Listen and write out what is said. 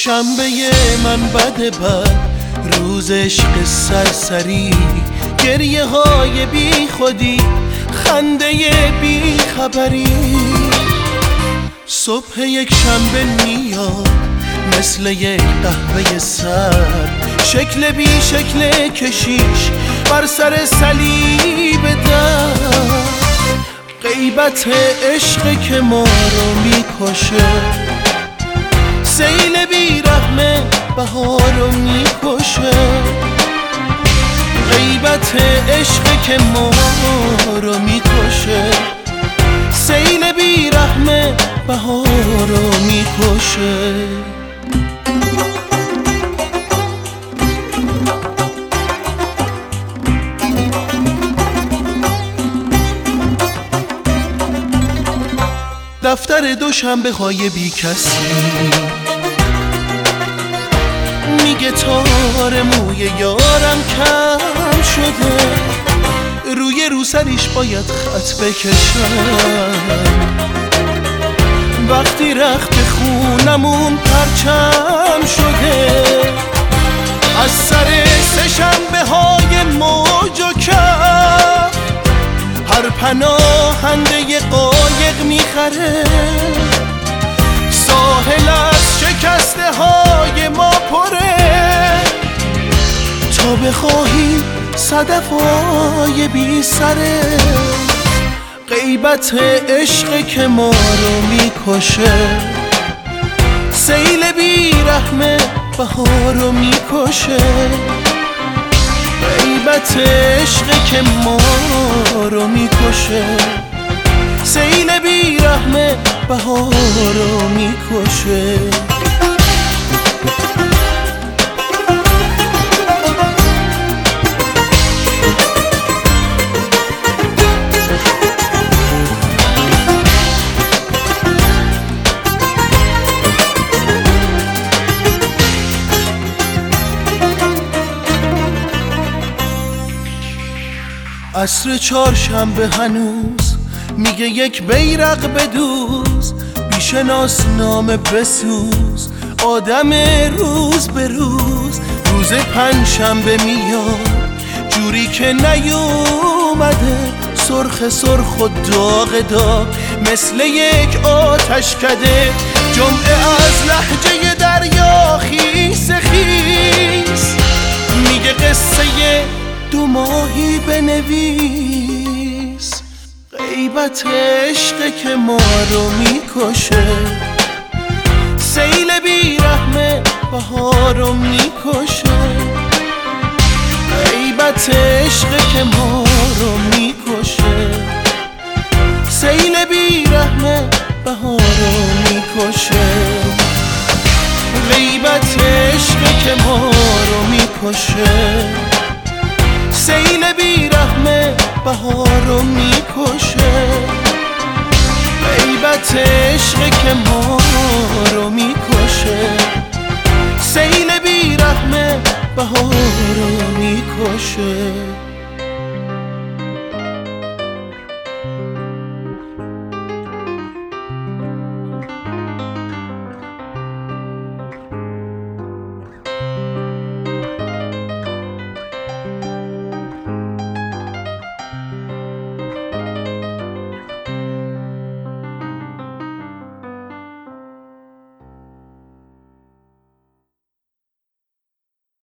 شنبه من بد روز عشق سرسری، گریه های بی خودی، خنده بی خبری. صبح یک شنبه میاد مثل یک قهوه سرد، شکل بی شکل کشیش بر سر صلیب درد. غیبت عشق که ما رو میکشه، سیل بی رحمه بهار رو میکشه. غیبت عشق که ما رو میکشه، سیل بی رحمه بهار رو میکشه. دفتر دوشنبه های بی کسی میگه تار موی یارم کم شده، روی روسریش باید خط بکشم. وقتی رخت خونمون پرچم شده، از سر سه شنبه های موج و کف هر پناهنده قایق میخره. ساحل از شکسته های ما پره، تا بخواهیم صدف های بی سره. غیبت عشق که ما رو میکشه، سیل بی رحمه بهار رو میکشه. غیبت عشق که ما رو میکشه، سیل بی رحمه بهار رو میکشه. عصر چهارشنبه هنوز میگه یک بیرق بدوز، بیشناس نامه بسوز، آدم روز به روز. روز پنجشنبه میاد جوری که نیومده، سرخ سرخ و داغ داغ مثل یک آتش کده. جمعه از لهجه دریا خیس خیس میگه قصه دو ماهی بنویس. غیبت عشق که ما رو میکشه، سیل بی رحمه بهار رو میکشه. غیبت عشق که ما رو میکشه، سیل بی رحمه بهار رو میکشه. غیبت عشق که ما رو میکشه، سیل بی رحمه بهار رو میکشه. غیبت عشق که ما رو میکشه، سیل بی رحمه بهار رو میکشه.